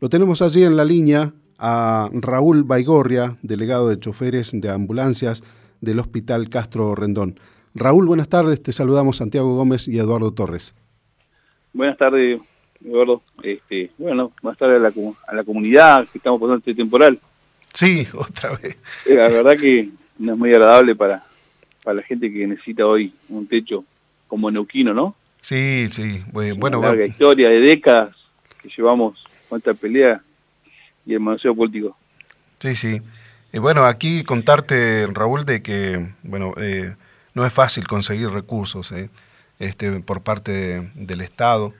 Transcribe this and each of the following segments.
Lo tenemos allí en la línea a Raúl Baigorria, delegado de choferes de ambulancias del Hospital Castro Rendón. Raúl, buenas tardes, te saludamos Santiago Gómez y Eduardo Torres. Buenas tardes, Eduardo. Buenas tardes a la comunidad que estamos pasando este temporal. Sí, otra vez. La verdad que no es muy agradable para la gente que necesita hoy un techo como neuquino, ¿no? Sí. Una larga historia de décadas que llevamos con esta pelea y el manoseo político. Sí. Bueno, aquí contarte, Raúl, de que, no es fácil conseguir recursos, por parte del Estado.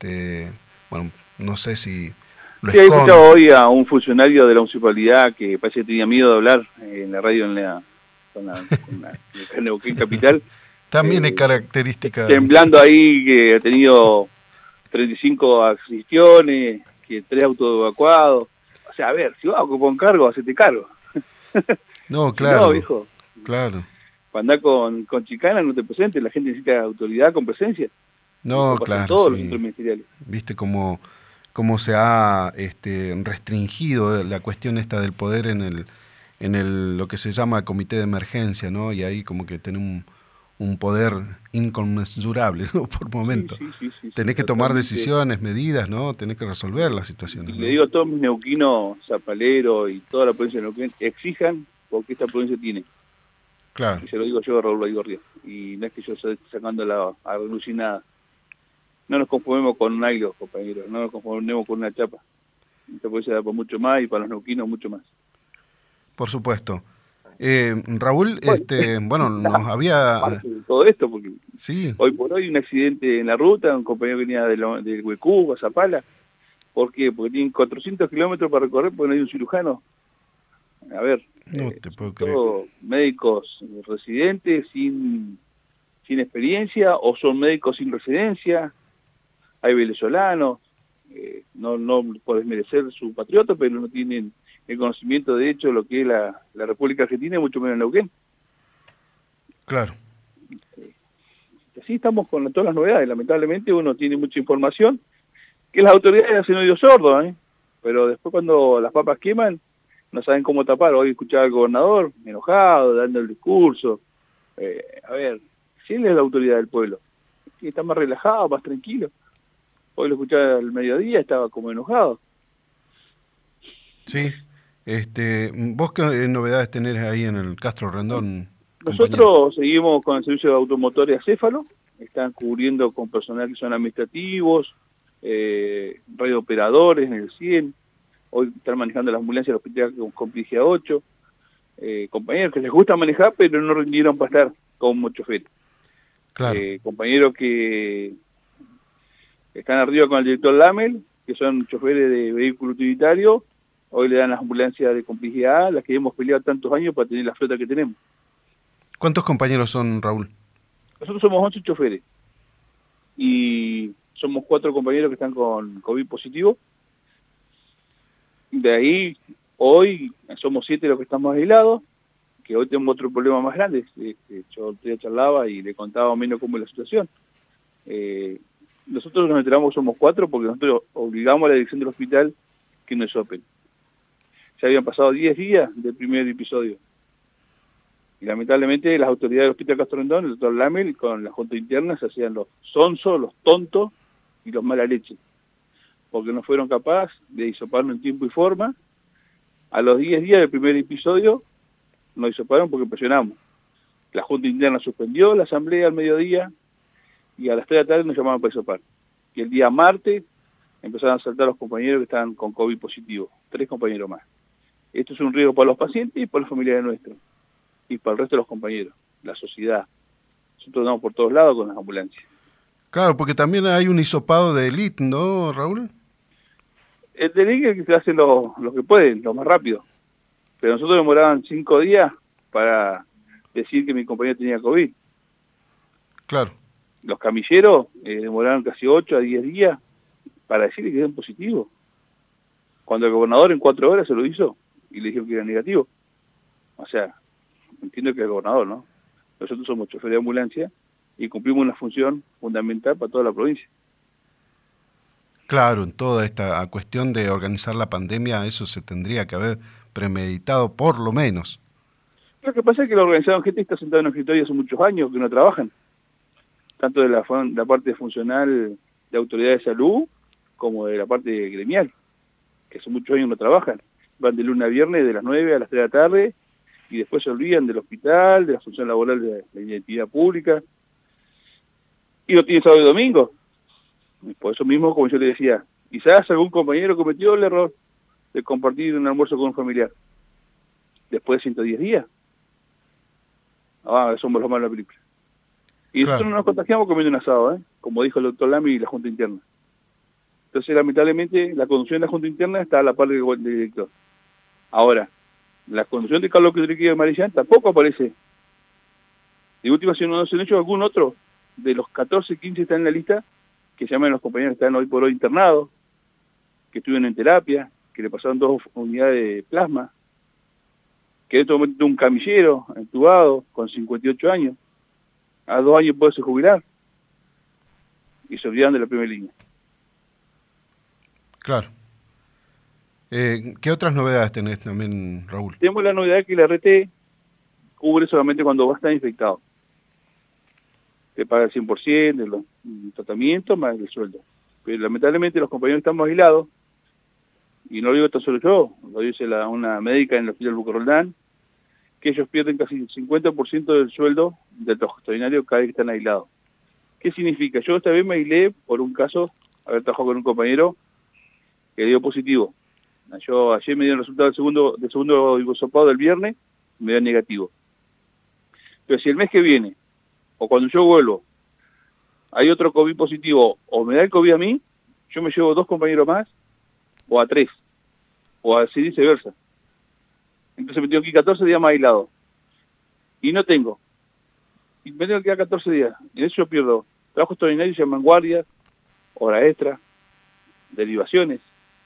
No sé si lo Sí, he escuchado hoy a un funcionario de la municipalidad que parece que tenía miedo de hablar en la radio con la Neuquén Capital. También es característica. Temblando ahí, que ha tenido 35 ascensiones, que 3 autos evacuados. O sea, a ver, si vas a ocupar un cargo, hacete cargo. No, claro. No, hijo. Claro. Para andar con chicana no te presentes, la gente necesita autoridad con presencia. No, claro. Todos sí. los centros ministeriales. Viste cómo se ha restringido la cuestión esta del poder en lo que se llama comité de emergencia, ¿no? Y ahí como que tiene un poder inconmensurable, ¿no? Por momento. Sí, tenés que tomar decisiones, medidas, ¿no? Tenés que resolver las situaciones, ¿no? Le digo a todos mis neuquinos, zapaleros y toda la provincia de Neuquén, exijan porque esta provincia tiene. Claro. Y se lo digo yo a Raúl Baigorria. Y no es que yo esté sacando a relucir nada. No nos conformemos con un hilo, compañeros. No nos conformemos con una chapa. Esta provincia da para mucho más y para los neuquinos mucho más. Por supuesto. Raúl, nos había... Parte de todo esto, porque sí. Hoy por hoy un accidente en la ruta, un compañero que venía del Huecú, a Zapala. ¿Por qué? Porque tienen 400 kilómetros para recorrer porque no hay un cirujano. A ver, no te puedo creer. todos médicos residentes sin experiencia o son médicos sin residencia. Hay venezolanos, no por desmerecer su patriota, pero no tienen el conocimiento de hecho de lo que es la República Argentina y mucho menos Neuquén. Claro. Así estamos con todas las novedades. Lamentablemente uno tiene mucha información que las autoridades hacen oídos sordos, pero después cuando las papas queman no saben cómo tapar. Hoy escuchaba al gobernador enojado, dando el discurso. A ver, si él es la autoridad del pueblo, está más relajado, más tranquilo. Hoy lo escuchaba al mediodía, estaba como enojado. Sí. ¿Vos qué novedades tenés ahí en el Castro Rendón? Nosotros seguimos con el servicio de automotores acéfalo. Están cubriendo con personal que son administrativos, radiooperadores en el 100. Hoy están manejando las ambulancias del hospital con Pligia 8. Compañeros que les gusta manejar, pero no rindieron para estar como choferes. Claro. Compañeros que están arriba con el director Lamel, que son choferes de vehículo utilitario. Hoy le dan las ambulancias de complejidad, las que hemos peleado tantos años para tener la flota que tenemos. ¿Cuántos compañeros son, Raúl? Nosotros somos 11 choferes y somos 4 compañeros que están con COVID positivo. De ahí, hoy somos 7 los que estamos aislados, que hoy tenemos otro problema más grande. Yo ya charlaba y le contaba más o menos cómo es la situación. Nosotros nos enteramos que somos 4 porque nosotros obligamos a la dirección del hospital que nos sopen. Ya habían pasado 10 días del primer episodio. Y lamentablemente las autoridades del Hospital Castro Rendón, el doctor Lamel, con la junta interna se hacían los sonsos, los tontos y los mala leche. Porque no fueron capaces de hisoparnos en tiempo y forma. A los 10 días del primer episodio nos hisoparon porque presionamos. La junta interna suspendió la asamblea al mediodía y a las 3 de la tarde nos llamaban para hisopar. Y el día martes empezaron a saltar los compañeros que estaban con COVID positivo. 3 compañeros más. Esto es un riesgo para los pacientes y para los familiares nuestros. Y para el resto de los compañeros, la sociedad. Nosotros andamos por todos lados con las ambulancias. Claro, porque también hay un hisopado de élite, ¿no, Raúl? El de élite es que se hace lo que pueden, lo más rápido. Pero nosotros demoraban 5 días para decir que mi compañero tenía COVID. Claro. Los camilleros demoraron casi 8 a 10 días para decirle que eran positivos. Cuando el gobernador en 4 horas se lo hizo y le dijo que era negativo. O sea, entiendo que es el gobernador, ¿no? Nosotros somos choferes de ambulancia y cumplimos una función fundamental para toda la provincia. Claro, en toda esta cuestión de organizar la pandemia, eso se tendría que haber premeditado por lo menos. Lo que pasa es que la organización gente está sentada en un escritorio hace muchos años que no trabajan, tanto de la parte funcional de autoridad de salud como de la parte gremial, que hace muchos años no trabajan. Van de lunes a viernes de las 9 a las 3 de la tarde y después se olvidan del hospital, de la función laboral de la identidad pública, y no tienen sábado y domingo. Y por eso mismo, como yo le decía, quizás algún compañero cometió el error de compartir un almuerzo con un familiar después de 110 días. Somos los malos de la película. Y Claro. nosotros no nos contagiamos comiendo un asado, como dijo el doctor Lamy y la Junta Interna. Entonces, lamentablemente, la conducción de la Junta Interna está a la par del director. Ahora, la conducción de Carlos Quedrique y de Marillán tampoco aparece. De última, si no se han hecho algún otro de los 14, 15 que están en la lista, que llaman a los compañeros que están hoy por hoy internados, que estuvieron en terapia, que le pasaron 2 unidades de plasma, que en este momento un camillero entubado con 58 años, a 2 años puede jubilar, y se olvidan de la primera línea. Claro. ¿Qué otras novedades tenés también, Raúl? Tenemos la novedad que la RT cubre solamente cuando va a estar infectado. Te paga el 100% de los tratamientos más el sueldo. Pero lamentablemente los compañeros están aislados, y no lo digo tan solo yo, lo dice una médica en el hospital Boca Roldán, que ellos pierden casi el 50% del sueldo del trabajo extraordinario cada vez que están aislados. ¿Qué significa? Yo esta vez me aislé por un caso, haber trabajado con un compañero que dio positivo. Yo ayer me dio el resultado del segundo hisopado del viernes, me dio negativo. Pero si el mes que viene, o cuando yo vuelvo, hay otro COVID positivo, o me da el COVID a mí, yo me llevo 2 compañeros más, o a 3, o así viceversa. Entonces me tengo que ir 14 días más aislado. Y no tengo. Y me tengo que quedar 14 días. En eso yo pierdo trabajo extraordinario, se llaman guardias, hora extra, derivaciones,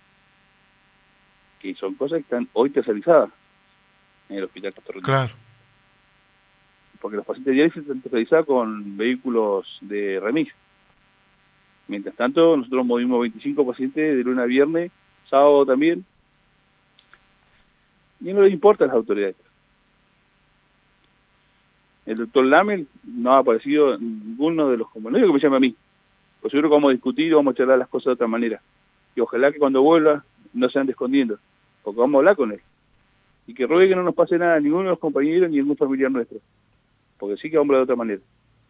que son cosas que están hoy tercerizadas en el hospital Castorrón. Claro. Porque los pacientes diálisis están tercerizados con vehículos de remis. Mientras tanto, nosotros movimos 25 pacientes de lunes a viernes, sábado también, y no les importa a las autoridades. El doctor Lamel no ha aparecido en ninguno de los compañeros, no digo que me llame a mí, pues seguro que vamos a discutir y vamos a charlar las cosas de otra manera. Y ojalá que cuando vuelva no se ande escondiendo, porque vamos a hablar con él. Y que ruegue que no nos pase nada a ninguno de los compañeros ni a ningún familiar nuestro, porque sí que vamos a hablar de otra manera.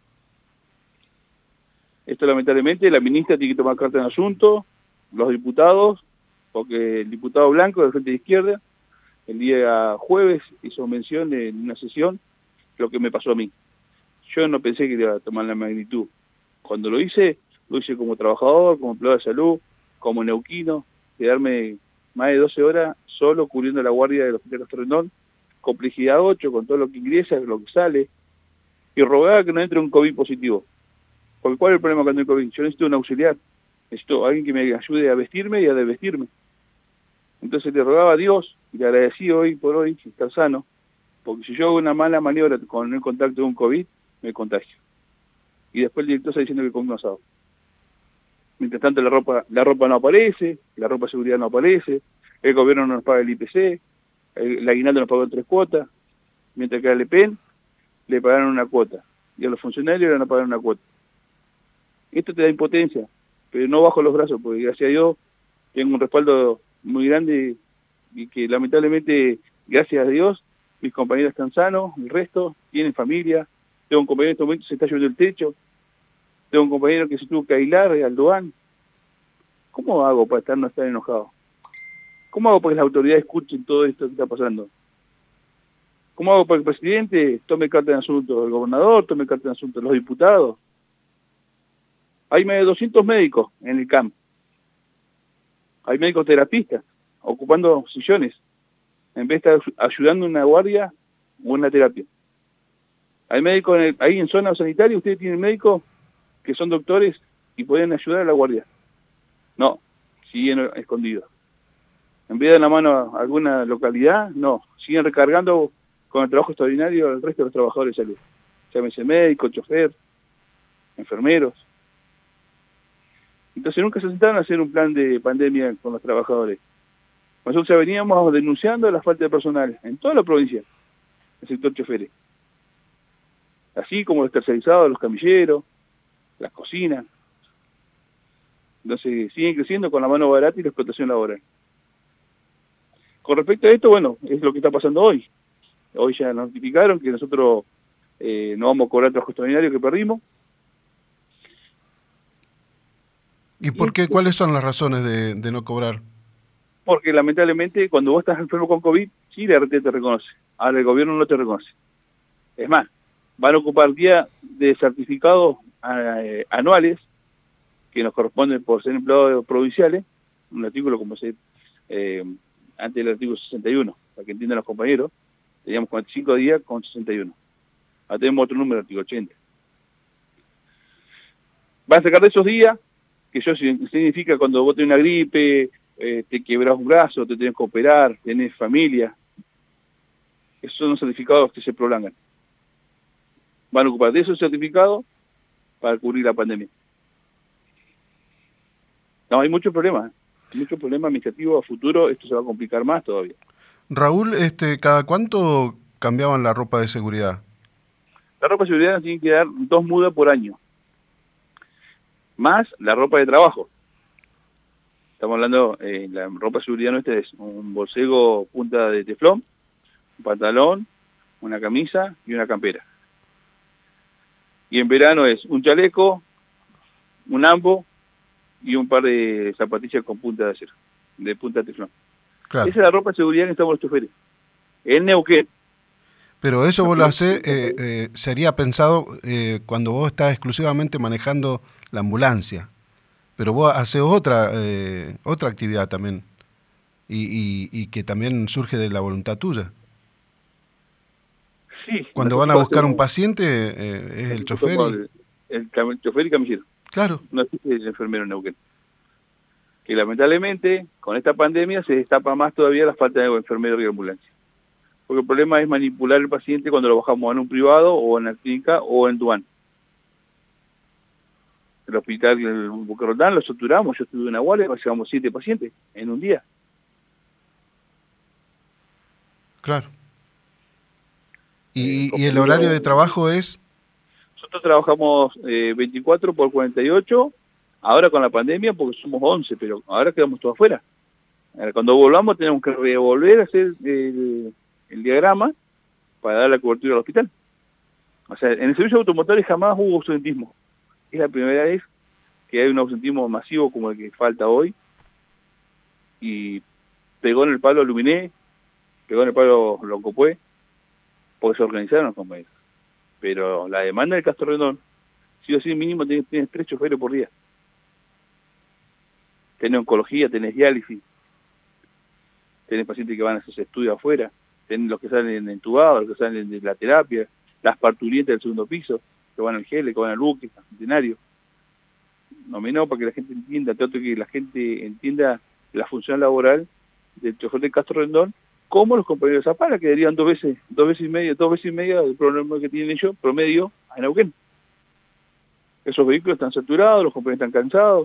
Esto lamentablemente la ministra tiene que tomar carta en el asunto, los diputados, porque el diputado Blanco del Frente de Izquierda el día jueves hizo mención en una sesión lo que me pasó a mí. Yo no pensé que iba a tomar la magnitud. Cuando lo hice como trabajador, como empleado de salud, como neuquino, quedarme más de 12 horas solo cubriendo la guardia del Hospital Castorrendón, complejidad 8, con todo lo que ingresa, lo que sale, y rogaba que no entre un COVID positivo. Porque ¿cuál es el problema cuando hay COVID? Yo necesito un auxiliar, necesito alguien que me ayude a vestirme y a desvestirme. Entonces le rogaba a Dios, y le agradecí hoy por hoy estar sano, porque si yo hago una mala maniobra con el contacto de un COVID, me contagio. Y después el director está diciendo que comí un asado. Mientras tanto la ropa no aparece, la ropa de seguridad no aparece, el gobierno no nos paga el IPC, el aguinaldo nos pagó en 3 cuotas, mientras que a Le Pen le pagaron una cuota, y a los funcionarios le van a pagar una cuota. Esto te da impotencia, pero no bajo los brazos, porque gracias a Dios tengo un respaldo muy grande y que lamentablemente, gracias a Dios, mis compañeros están sanos, el resto tienen familia. Tengo un compañero en este momento que se está lloviendo el techo, tengo un compañero que se tuvo que aislar, Aldoán. ¿Cómo hago para no estar enojado? ¿Cómo hago para que las autoridades escuchen todo esto que está pasando? ¿Cómo hago para que el presidente tome carta en asunto, el gobernador tome carta en asunto, los diputados? Hay más de 200 médicos en el campo. Hay médicos terapistas ocupando sillones en vez de estar ayudando en una guardia o en la terapia. Hay médicos ahí en zona sanitaria, ustedes tienen médicos que son doctores y pueden ayudar a la guardia. No, siguen escondidos. En vez de dar la mano a alguna localidad, no, siguen recargando con el trabajo extraordinario al resto de los trabajadores de salud. Llámese médico, chofer, enfermeros. Entonces nunca se sentaron a hacer un plan de pandemia con los trabajadores. Nosotros ya veníamos denunciando la falta de personal en toda la provincia, el sector choferes. Así como los tercerizados, los camilleros, las cocinas. Entonces siguen creciendo con la mano barata y la explotación laboral. Con respecto a esto, bueno, es lo que está pasando hoy. Hoy ya nos notificaron que nosotros no vamos a cobrar trabajo extraordinario que perdimos. ¿Y por qué? ¿Cuáles son las razones de no cobrar? Porque lamentablemente cuando vos estás enfermo con COVID, sí la RT te reconoce. Ahora el gobierno no te reconoce. Es más, van a ocupar días de certificados anuales que nos corresponden por ser empleados provinciales, un artículo como se antes del artículo 61, para que entiendan los compañeros, teníamos 45 días con 61. Ahora tenemos otro número, artículo 80. Van a sacar de esos días, que eso significa cuando vos tenés una gripe, te quebrás un brazo, te tenés que operar, tenés familia. Esos son los certificados que se prolongan. Van a ocupar de esos certificados para cubrir la pandemia. No, hay muchos problemas administrativos a futuro, esto se va a complicar más todavía. Raúl, ¿cada cuánto cambiaban la ropa de seguridad? La ropa de seguridad nos tiene que dar 2 mudas por año, más la ropa de trabajo. Estamos hablando, la ropa de seguridad nuestra es un borcego punta de teflón, un pantalón, una camisa y una campera. Y en verano es un chaleco, un ambo y un par de zapatillas con punta de acero, de punta de teflón. Claro. Esa es la ropa de seguridad que estamos los choferes. En Neuquén. Pero eso vos lo hacés, sería pensado cuando vos estás exclusivamente manejando la ambulancia. Pero vos haces otra actividad también. Y que también surge de la voluntad tuya. Sí. Cuando van a buscar un paciente, es el chofer. El chofer y camillero. Claro. No existe el enfermero en Neuquén. Que lamentablemente, con esta pandemia, se destapa más todavía la falta de enfermeros y de ambulancia. Porque el problema es manipular al paciente cuando lo bajamos en un privado, o en la clínica, o en Duan. El hospital, el Boca Roldán, lo saturamos. Yo estuve en una guardia, llevamos 7 pacientes en un día. Claro. ¿Y el horario de trabajo es? Nosotros trabajamos 24 por 48, ahora con la pandemia porque somos 11, pero ahora quedamos todos afuera. Ahora, cuando volvamos tenemos que revolver a hacer el diagrama para dar la cobertura al hospital. O sea, en el servicio de automotores jamás hubo ausentismo. Es la primera vez que hay un ausentismo masivo como el que falta hoy. Y pegó en el palo Luminé, pegó en el palo Loncopué, porque se organizaron los compañeros. Pero la demanda del Castro Rendón, sí o sí mínimo tienes 3 choferes por día. Tenés oncología, tenés diálisis, tenés pacientes que van a hacerse estudios afuera, tenés los que salen entubados, los que salen de la terapia, las parturientas del segundo piso, que van al GEL, que van al buque, al centenario. No menos para que la gente entienda, trato que la gente entienda la función laboral del chofer del Castro Rendón, como los compañeros de Zapala, que darían 2 veces y media del problema que tienen ellos, promedio, a Neuquén. Esos vehículos están saturados, los compañeros están cansados.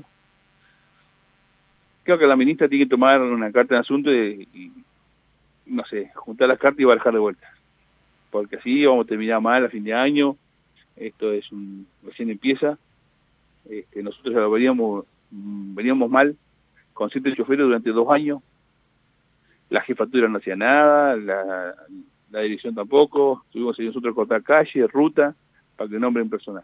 Creo que la ministra tiene que tomar una carta en asunto y no sé, juntar las cartas y bajar de vuelta. Porque así vamos a terminar mal a fin de año. Esto es recién empieza. Nosotros ya lo veníamos mal con 7 choferes durante 2 años. La jefatura no hacía nada, la dirección tampoco. Tuvimos que nosotros cortar calle, ruta, para que nombren personal.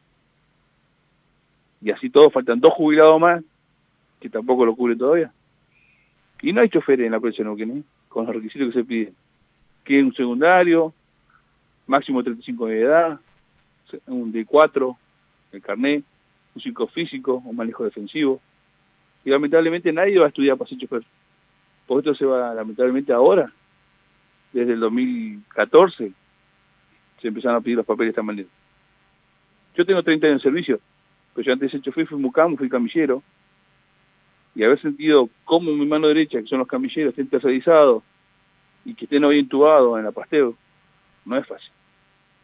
Y así todo, faltan 2 jubilados más, que tampoco lo cubre todavía. Y no hay choferes en la provincia de Neuquén, con los requisitos que se piden. Que un secundario, máximo 35 de edad, un D4, el carnet, un psicofísico, un manejo defensivo. Y lamentablemente nadie va a estudiar para ser chofer. Porque esto se va, lamentablemente ahora, desde el 2014, se empezaron a pedir los papeles de esta manera. Yo tengo 30 años de servicio, pero yo antes de ser chofer fui mucamo, fui camillero, y haber sentido cómo mi mano derecha, que son los camilleros, estén tercerizados y que estén hoy intubados en la pasteo, no es fácil.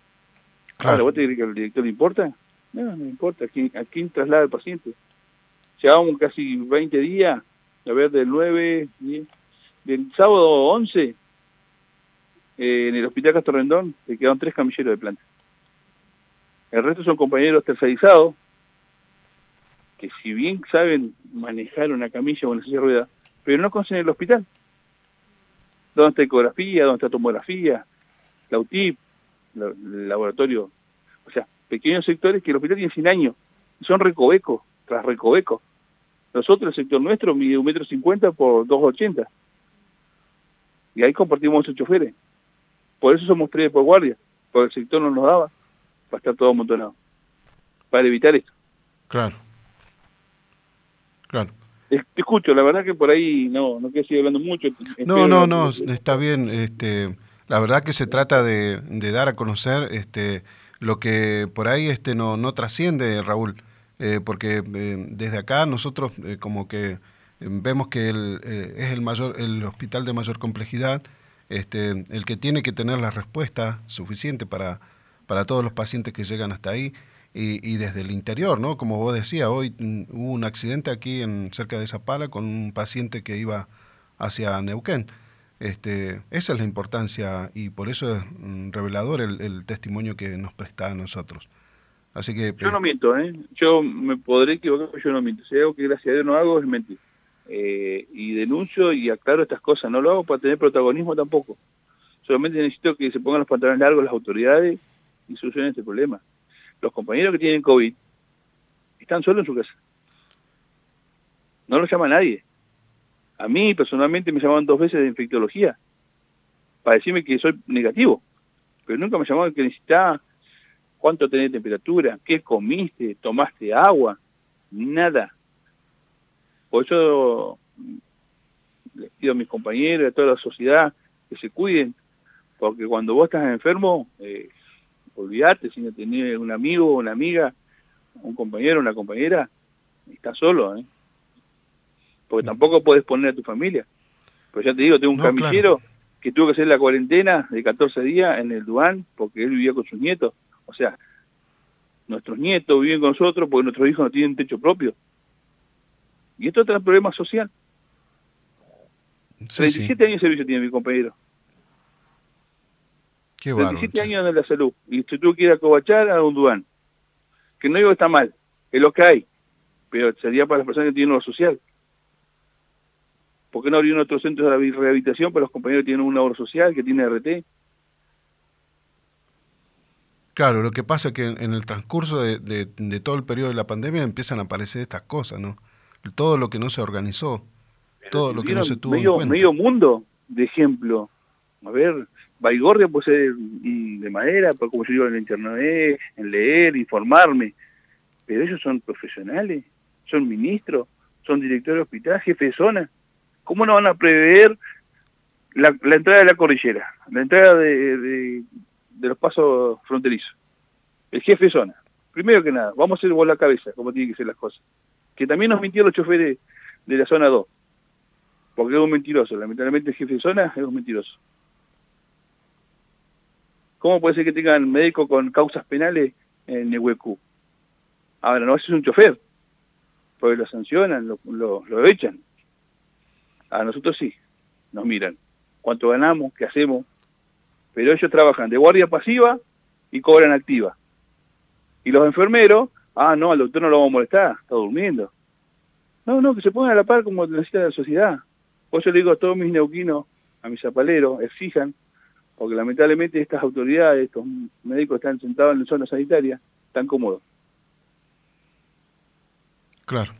Claro. Ahora, ¿vos te crees que al director le importa? No, no le importa. ¿A quién traslada el paciente? Llevábamos casi 20 días, a ver, del 9, 10, del sábado 11, en el Hospital Castro Rendón, se quedaron 3 camilleros de planta. El resto son compañeros tercerizados, que si bien saben manejar una camilla o una silla de ruedas, pero no conocen el hospital. ¿Dónde está ecografía? ¿Dónde está tomografía? La UTIP, el laboratorio. O sea, pequeños sectores que el hospital tiene 100 años. Son recovecos, tras recovecos. Nosotros, el sector nuestro, mide 1,50 m por 2,80 m. Y ahí compartimos 8 choferes. Por eso somos 3 por guardia, porque el sector no nos daba para estar todo amontonado. Para evitar esto. Claro. Claro. Te escucho, la verdad que por ahí no quiero seguir hablando mucho. No, está bien. La verdad que se trata de dar a conocer lo que por ahí no trasciende, Raúl, porque desde acá nosotros como que vemos que es el hospital de mayor complejidad, el que tiene que tener la respuesta suficiente para todos los pacientes que llegan hasta ahí. Y desde el interior, ¿no? Como vos decías, hoy hubo un accidente aquí cerca de Zapala con un paciente que iba hacia Neuquén. Esa es la importancia y por eso es revelador el testimonio que nos presta a nosotros. Así que yo no miento, yo me podré equivocar, pero yo no miento. Si hay algo que gracias a Dios no hago es mentir. Y denuncio y aclaro estas cosas. No lo hago para tener protagonismo tampoco. Solamente necesito que se pongan los pantalones largos las autoridades y solucionen este problema. Los compañeros que tienen COVID están solos en su casa. No los llama nadie. A mí, personalmente, me llamaban 2 veces de infectología para decirme que soy negativo. Pero nunca me llamaban que necesitaba cuánto tenés de temperatura, qué comiste, tomaste agua, nada. Por eso les pido a mis compañeros, a toda la sociedad, que se cuiden, porque cuando vos estás enfermo, olvidate, si no tenés un amigo, una amiga, un compañero, una compañera, estás solo, porque tampoco podés poner a tu familia. Pues ya te digo, tengo un camillero que tuvo que hacer la cuarentena de 14 días en el Duan, porque él vivía con sus nietos. O sea, nuestros nietos viven con nosotros porque nuestros hijos no tienen techo propio. Y esto es un problema social. Sí, 37 años de servicio tiene mi compañero. Qué bárbaro. 37 años de la salud. Y si tú quieres acobachar a un Duan, que no digo que está mal, es lo que hay, pero sería para las personas que tienen lo social. ¿Por qué no abrir otro centro de rehabilitación para los compañeros que tienen un obra social, que tiene RT? Claro, lo que pasa es que en el transcurso de todo el periodo de la pandemia empiezan a aparecer estas cosas, ¿no? Todo lo que no se organizó, todo lo que no se tuvo en cuenta. Medio mundo de ejemplo. A ver, Baigorria puede ser de madera, como yo digo en el internet, en leer, informarme. Pero ellos son profesionales, son ministros, son directores de hospital, jefes de zona. ¿Cómo no van a prever la entrada de la cordillera, la entrada de los pasos fronterizos? El jefe de zona. Primero que nada, vamos a hacer volar la cabeza, como tienen que ser las cosas. Que también nos mintieron los choferes de la zona 2. Porque es un mentiroso. Lamentablemente el jefe de zona es un mentiroso. ¿Cómo puede ser que tengan médicos con causas penales en Nehuecú? Ahora, no, ese es un chofer. Porque lo sancionan, lo echan. A nosotros sí, nos miran. ¿Cuánto ganamos? ¿Qué hacemos? Pero ellos trabajan de guardia pasiva y cobran activa. Y los enfermeros, no, al doctor no lo vamos a molestar, está durmiendo. No, que se pongan a la par como necesita la sociedad. Por eso le digo a todos mis neuquinos, a mis zapaleros, exijan, porque lamentablemente estas autoridades, estos médicos están sentados en la zona sanitaria, están cómodos. Claro.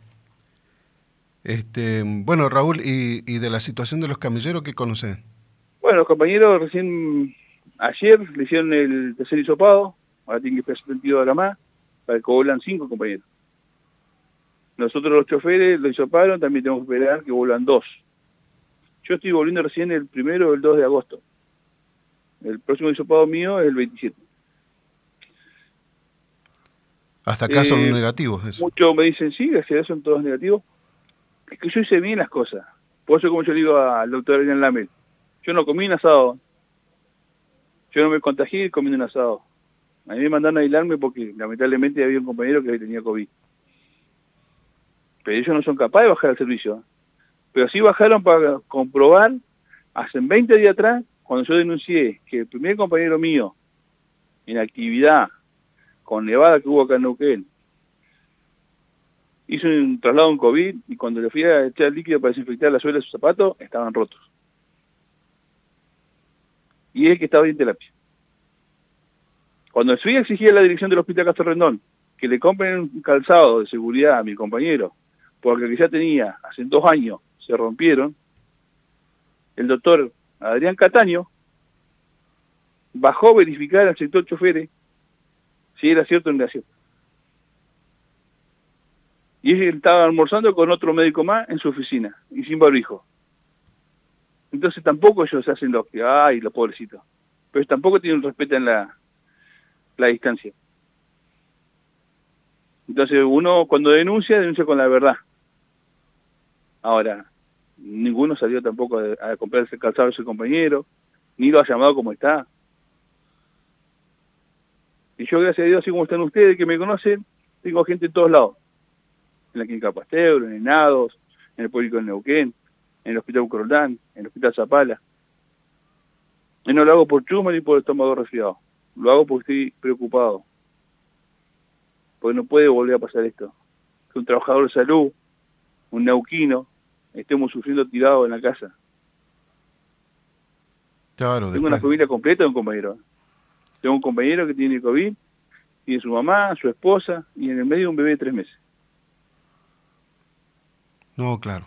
Bueno, Raúl, y de la situación de los camilleros, ¿qué conocen? Bueno, los compañeros recién ayer le hicieron el tercer hisopado, ahora tienen que esperar 72 horas más, para que vuelvan 5 compañeros. Nosotros los choferes lo hisoparon, también tenemos que esperar que vuelvan 2. Yo estoy volviendo recién el 1 o el 2 de agosto. El próximo hisopado mío es el 27. Hasta acá son negativos. Eso. Muchos me dicen, sí, gracias a Dios son todos negativos. Es que yo hice bien las cosas. Por eso, como yo le digo al doctor Adrián Lamel, yo no comí un asado. Yo no me contagié comiendo un asado. A mí me mandaron a aislarme porque lamentablemente había un compañero que tenía COVID. pero ellos no son capaces de bajar el servicio. Pero sí bajaron para comprobar, hace 20 días atrás, cuando yo denuncié que el primer compañero mío, en actividad con nevada que hubo acá en Neuquén, hizo un traslado en COVID, y cuando le fui a echar líquido para desinfectar la suela de sus zapatos, estaban rotos. Y él que estaba en terapia. Cuando fui a exigir a la dirección del Hospital Castro Rendón que le compren un calzado de seguridad a mi compañero, porque el que ya tenía hace 2 años se rompieron, el doctor Adrián Cataño bajó a verificar al sector choferes si era cierto o no era cierto. Y él estaba almorzando con otro médico más en su oficina, y sin barbijo. Entonces tampoco ellos se hacen los que, ay, los pobrecitos. Pero tampoco tienen respeto en la distancia. Entonces uno cuando denuncia con la verdad. Ahora, ninguno salió tampoco a comprar ese calzado de su compañero, ni lo ha llamado como está. Y yo, gracias a Dios, así como están ustedes que me conocen, tengo gente en todos lados. En la Clínica Pasteur, en Enados, en el Público de Neuquén, en el Hospital Ucrolán, en el Hospital Zapala. Y no lo hago por chuma ni por estómago resfriado. Lo hago porque estoy preocupado. Porque no puede volver a pasar esto. Que un trabajador de salud, un neuquino, estemos sufriendo tirados en la casa. Claro, Tengo una familia completa de un compañero. Tengo un compañero que tiene COVID, tiene su mamá, su esposa, y en el medio un bebé de 3 meses. No, claro.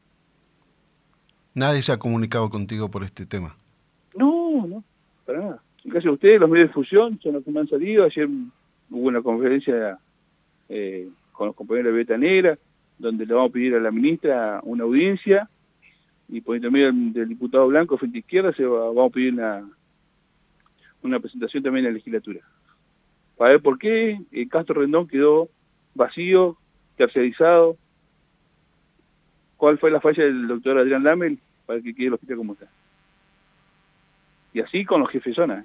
Nadie se ha comunicado contigo por este tema. No, para nada. Gracias a ustedes, los medios de difusión son los que me han salido. Ayer hubo una conferencia con los compañeros de Beta Negra, donde le vamos a pedir a la ministra una audiencia, y por intermedio del diputado Blanco, Frente Izquierda, vamos a pedir una presentación también en la legislatura, para ver por qué el Castro Rendón quedó vacío, tercerizado, cuál fue la falla del doctor Adrián Lamel para que quede el hospital como está. Y así con los jefes de zona.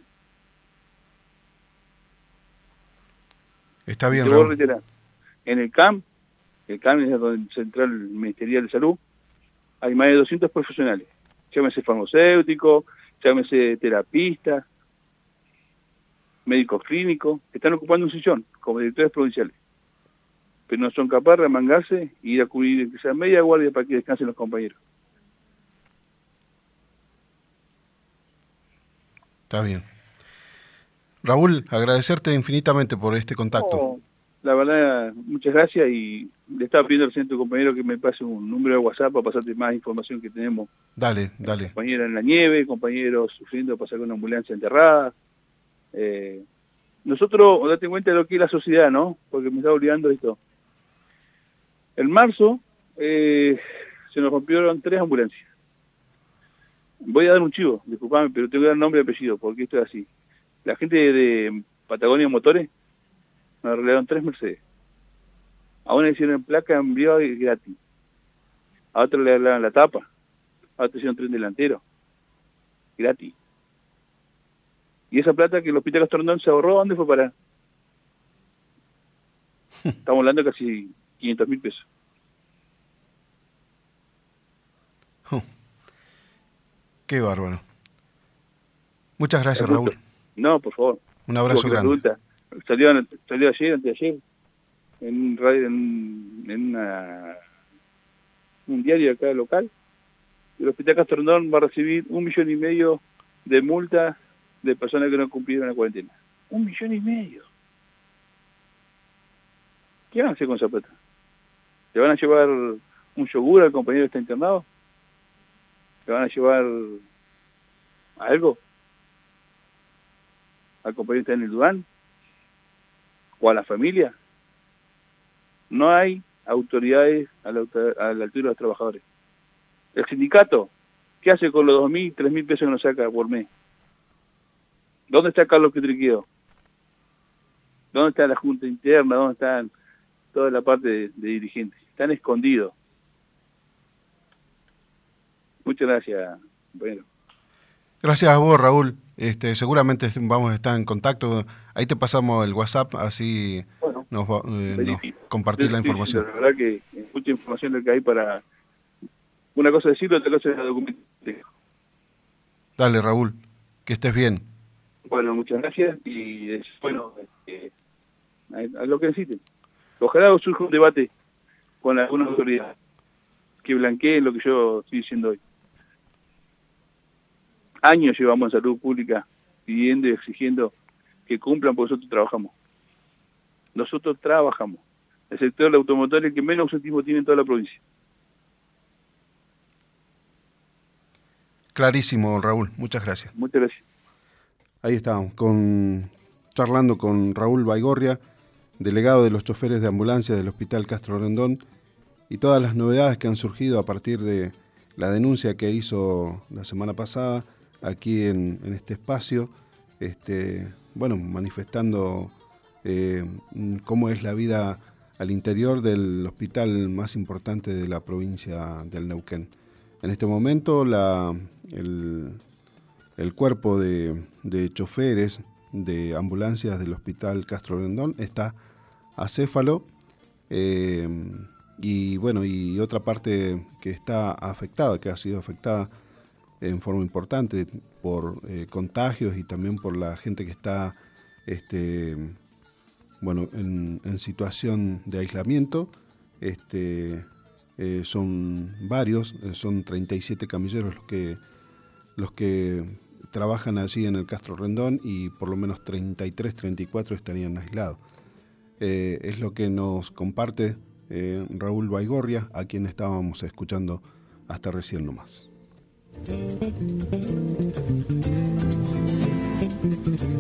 Está bien, Raúl. En el CAM es donde Central Ministerial de Salud, hay más de 200 profesionales. Llámese farmacéuticos, llámese terapistas, médicos clínicos, que están ocupando un sillón como directores provinciales. Pero no son capaces de remangarse y ir a cubrir que sea media guardia para que descansen los compañeros. Está bien. Raúl, agradecerte infinitamente por este contacto. No, la verdad, muchas gracias, y le estaba pidiendo al centro compañero que me pase un número de WhatsApp para pasarte más información que tenemos. Dale. Compañeros en la nieve, compañeros sufriendo pasar con una ambulancia enterrada. Nosotros, date cuenta de lo que es la sociedad, ¿no? Porque me estaba olvidando esto. En marzo se nos rompieron 3 ambulancias. Voy a dar un chivo, disculpame, pero tengo que dar nombre y apellido, porque esto es así. La gente de Patagonia Motores nos arreglaron 3 Mercedes. A una le hicieron placa enviada gratis. A otra le arreglaron la tapa. A otra hicieron tren delantero. Gratis. Y esa plata que el Hospital Castro Rendón se ahorró, ¿dónde fue para? Estamos hablando de casi 500.000 pesos. Qué bárbaro. Muchas gracias, Raúl. No, por favor. Un abrazo grande. Salió ayer, anteayer, en un diario acá local. El Hospital Castro Rendón va a recibir 1,5 millones de multas de personas que no cumplieron la cuarentena. 1,5 millones. ¿Qué van a hacer con esa plata? ¿Le van a llevar un yogur al compañero que está internado? ¿Le van a llevar algo al compañero que está en el Durán? ¿O a la familia? No hay autoridades a la altura de los trabajadores. El sindicato, ¿qué hace con los 2.000, 3.000 pesos que nos saca por mes? ¿Dónde está Carlos Quetriqueo? ¿Dónde está la Junta Interna? ¿Dónde están toda la parte de dirigentes? Están escondidos. Muchas gracias, compañero. Gracias a vos, Raúl. Seguramente vamos a estar en contacto. Ahí te pasamos el WhatsApp, así bueno, nos compartir la información. La verdad que es mucha información lo que hay para una cosa decirlo, otra cosa es la documentación. Dale, Raúl, que estés bien. Bueno, muchas gracias y bueno, a lo que necesiten. Ojalá surja un debate con alguna autoridad que blanquee lo que yo estoy diciendo hoy. Años llevamos en salud pública pidiendo y exigiendo que cumplan porque nosotros trabajamos. Nosotros trabajamos. El sector del automotor es el que menos ausentismo tiene en toda la provincia. Clarísimo, Raúl. Muchas gracias. Muchas gracias. Ahí estábamos, charlando con Raúl Baigorria, delegado de los choferes de ambulancia del Hospital Castro Rendón, y todas las novedades que han surgido a partir de la denuncia que hizo la semana pasada aquí en este espacio, manifestando cómo es la vida al interior del hospital más importante de la provincia del Neuquén. En este momento el cuerpo de choferes de ambulancias del Hospital Castro Rendón está acéfalo, y otra parte que está afectada, que ha sido afectada en forma importante por contagios y también por la gente que está en situación de aislamiento. Son varios, son 37 camilleros los que trabajan allí en el Castro Rendón, y por lo menos 33, 34 estarían aislados. Es lo que nos comparte Raúl Baigorria, a quien estábamos escuchando hasta recién nomás.